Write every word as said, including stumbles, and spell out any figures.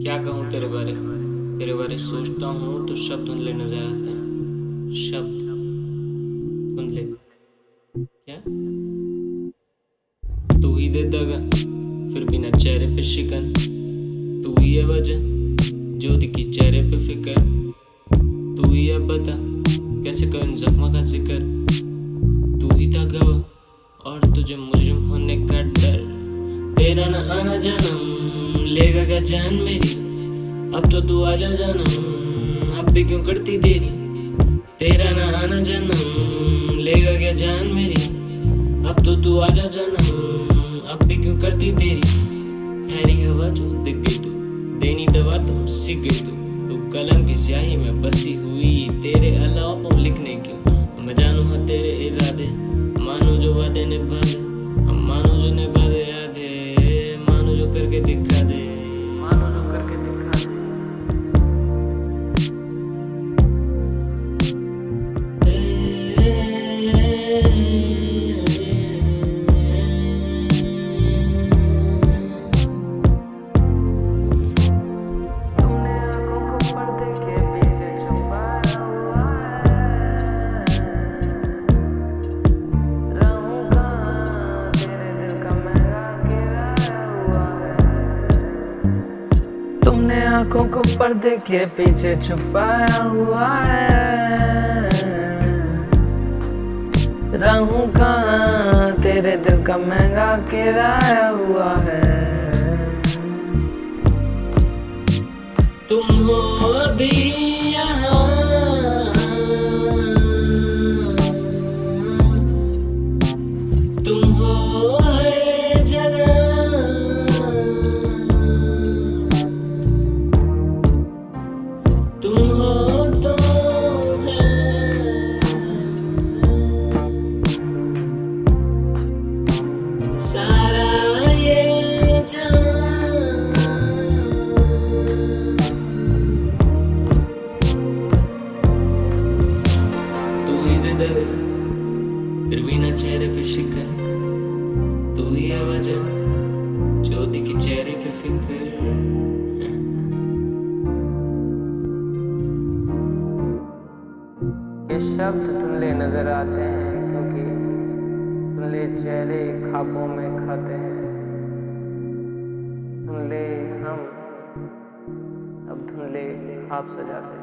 क्या कहूँ तेरे बारे तेरे बारे सोचता हूँ तो शब्द धुंधले नजर आते हैं। शब्द धुंधले क्या तू ही दे दगा फिर बिना चेहरे पे शिकन। तू ही है वजह जो दिखी चेहरे पे फिकर। तू ही है बता कैसे कर जख्म का जिक्र। तू ही था गवाह और तुझे मुजरिम होने का डर। तेरा न आना जन्म लेगा क्या जान मेरी। अब तो तू आजा जन्म अब भी क्यों करती देरी। तेरा न आना जन्म लेगा क्या जान मेरी। अब तो तू आजा जन्म अब भी क्यों करती देरी। ठहरी हवा जो दिख गई तू देनी दवा तो सीख गई तू। तू कलम की स्याही में बसी हुई तेरे अलावा लिखने क्यों। मैं जानू हाँ तेरे इरादे मानू जो वादे निभा दे। मानू जो निभा दे यादे मानू जो करके दिखा दे। मानू जो करके दिखा दे। तुमने आंखों को पर्दे के पीछे छुपाया हुआ है। रहूं कहाँ तेरे दिल का महंगा किराया हुआ है। तुमने आंखों को पर्दे के पीछे छुपाया हुआ है। रहूं कहाँ तेरे दिल का महंगा किराया हुआ है। तुम हो अभी यहाँ तुम हो हर जगह। तुम हो तो है सारा ये जहां। तू ही दे दगा फिर भी ना चेहरे पे शिकन। तू ही है वजह जो दिखी चेहरे पे फिकर। ये शब्द धुंधले नजर आते हैं क्योंकि धुंधले चेहरे ख्वाबों में खाते हैं। धुंधले हम अब धुंधले ख्वाब सजाते हैं।